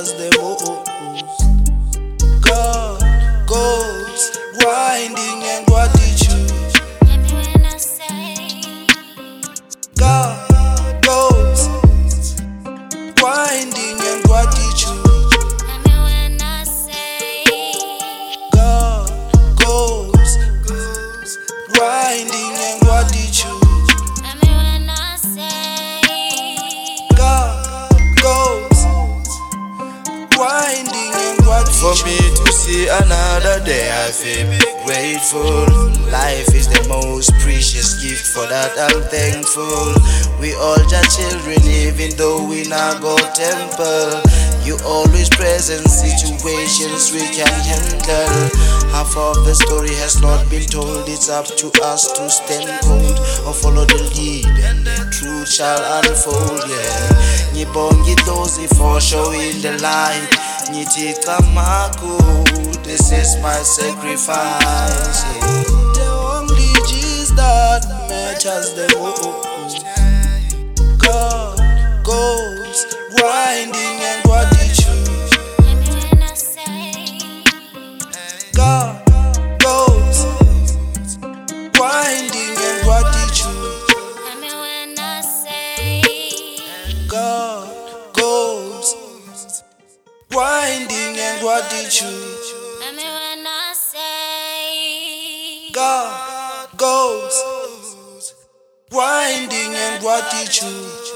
matters the most. God goes grinding and gratitude. God goes grinding and gratitude. God goes grinding and gratitude. God goes grinding and gratitude. For me to see another day, I feel grateful. Life is the most precious gift, for that I'm thankful. We all just children, even though we not go temple. You always present situations we can handle. Half of the story has not been told. It's up to us to stand bold or follow the lead, and the truth shall unfold. Yeah, Nyibongi dozi for showing the light. Nyitika maku, this is my sacrifice. Yeah. The only G's that matters the most. God goes grinding and gratitude. God goes grinding and gratitude. God goes grinding and gratitude. God goes grinding and gratitude.